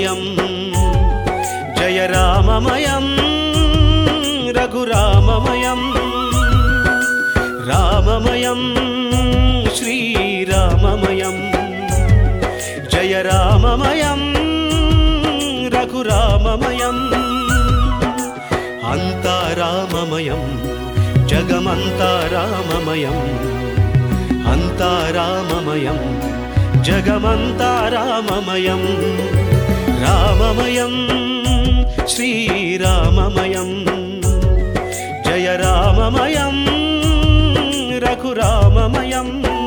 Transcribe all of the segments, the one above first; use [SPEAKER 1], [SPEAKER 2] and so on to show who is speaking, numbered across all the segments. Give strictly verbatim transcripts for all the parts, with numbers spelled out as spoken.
[SPEAKER 1] రామమయం జయ రామమయం రఘురామమయం రామమయం శ్రీరామమయం జయ రామమయం రఘురామమయం అంతా రామమయం జగమంతా రామమయం అంతా రామమయం జగమంతా రామమయం రామమయం శ్రీరామమయం జయ రామమయం రఘురామమయం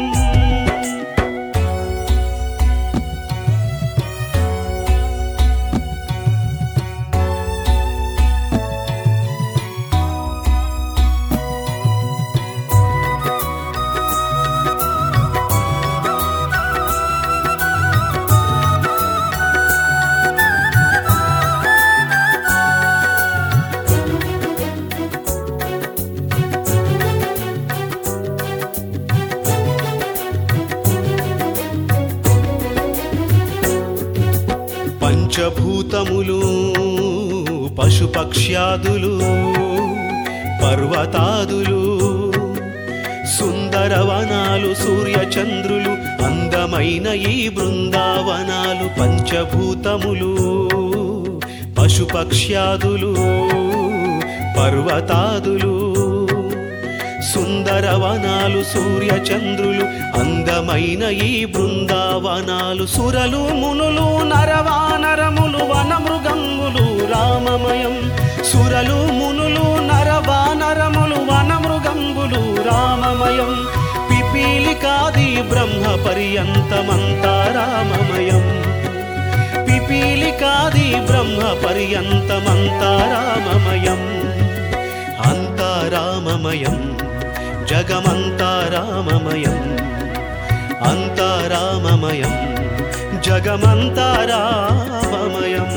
[SPEAKER 1] పంచభూతములు పశుపక్ష్యాదులు పర్వతాదులు సుందరవనాలు సూర్యచంద్రులు అందమైన ఈ బృందావనాలు పంచభూతములు పశుపక్ష్యాదులు పర్వతాదులు సుందరవనాలు సూర్యచంద్రులు అందమైన ఈ బృందావనాలు సురలు మునులు నరవానరములు వనమృగంగులు రామమయం సురలు మునులు నరవానరములు వనమృగంగులు రామమయం పిపీలికాది బ్రహ్మ పర్యంతమంతా రామమయం పిపీలికాది బ్రహ్మ పర్యంతమంతా రామమయం అంతా రామమయం జగమంతా రామమయం అంతా రామమయం జగమంతా రామమయం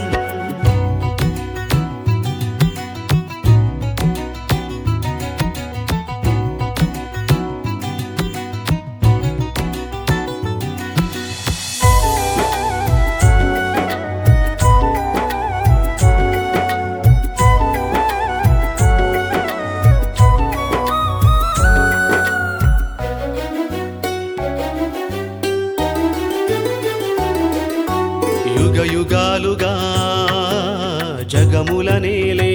[SPEAKER 1] యుగాలుగా జగములనేలే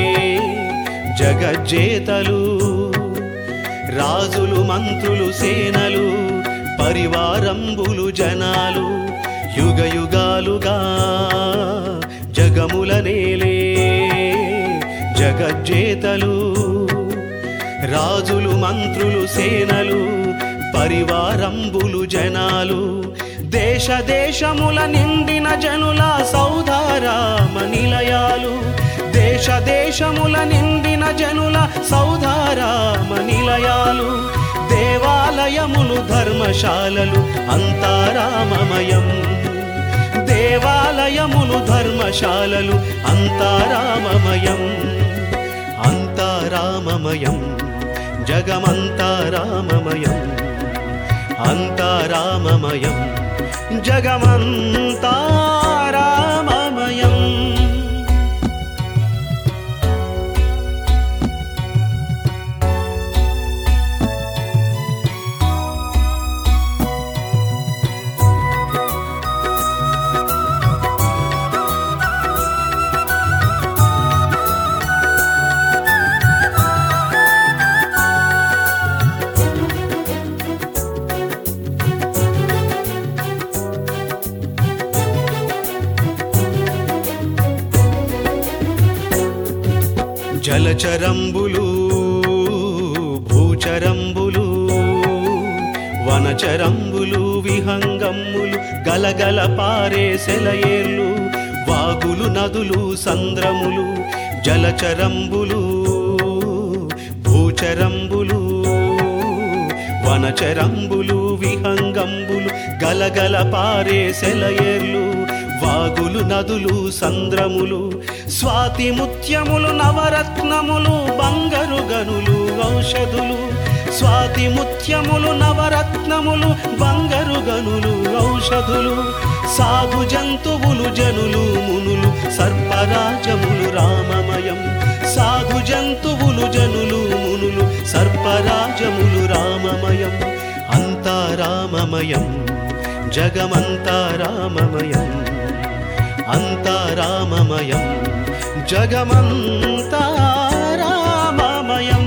[SPEAKER 1] జగజ్జేతలు రాజులు మంత్రులు సేనలు పరివారంబులు జనాలు యుగ యుగాలుగా జగములనేలే జగజ్జేతలు రాజులు మంత్రులు సేనలు పరివారంబులు జనాలు దేశ దేశముల నిండిన జనుల సౌధారామ నిలయాలు దేశ దేశముల నిండిన జనుల సౌధారామ నిలయాలు దేవాలయములు ధర్మశాలలు అంతా రామమయం దేవాలయములు ధర్మశాలలు అంతా రామమయం అంతా రామమయం జగమంతా రామమయం అంతా రామమయం జగమంతా రామమయం జలచరంబులు భూచరంబులు వనచరంబులు విహంగమ్ములు గలగల పారే సెలయేర్లు వాగులు నదులు సంద్రములు జలచరంబులు భూచరంబులు వనచరంబులు విహంగంబులు గలగల పారే సెలయేర్లు వాగులు నదులు సంద్రములు స్వాతి ముత్యములు నవరత్నములు బంగారు గనులు ఔషధులు స్వాతి ముత్యములు నవరత్నములు బంగారు గనులు ఔషధులు సాధు జంతువులు జనులు మునులు సర్పరాజములు రామమయం సాధు జంతువులు జనులు మునులు సర్పరాజములు రామమయం అంతా రామమయం జగమంతా రామమయం అంతా రామమయం జగమంతా రామమయం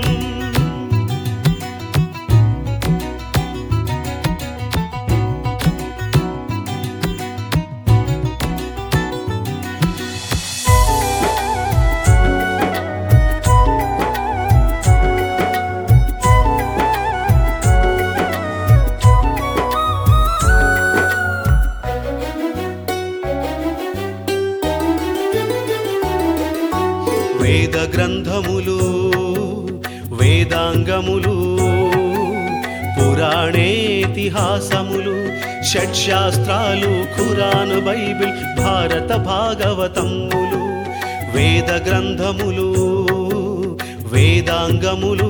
[SPEAKER 1] వేద గ్రంథములు వేదాంగములు పురాణేతిహాసములు షట్శాస్త్రాలు ఖురాన్ బైబిల్ భారత భాగవతములు వేద గ్రంథములు వేదాంగములు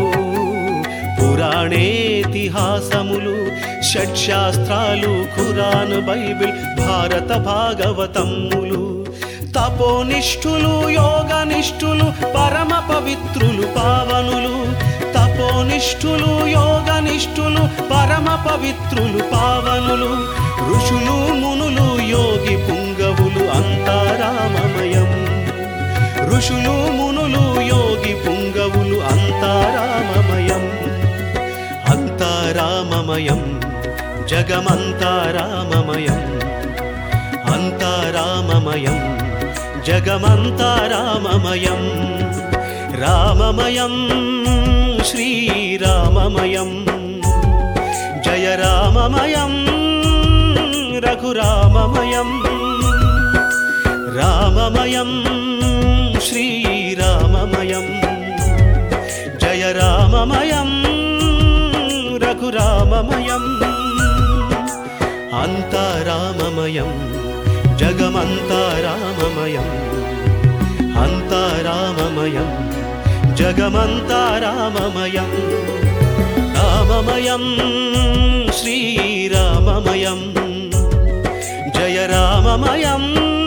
[SPEAKER 1] పురాణేతిహాసములు షట్శాస్త్రాలు ఖురాన్ బైబిల్ భారత భాగవతములు తపోనిష్ఠులు యోగనిష్ఠులు పరమ పవిత్రులు పావనులు తపోనిష్ఠులు యోగనిష్ఠులు పరమ పవిత్రులు పావనులు ఋషులు మునులు యోగి పుంగవులు అంతా రామమయం ఋషులు మునులు యోగి పుంగవులు అంతా రామమయం అంతా రామమయం జగమంతా రామమయం అంతా రామమయం జగమంతా రామమయం రామమయం శ్రీరామమయం జయ రామమయం రఘురామమయం రామమయం శ్రీరామమయం జయ రామమయం రఘురామమయం అంతా రామమయం జగమంతా రామమయం అంతా రామమయం జగమంతా రామమయం రామమయం శ్రీరామమయం జయ రామమయం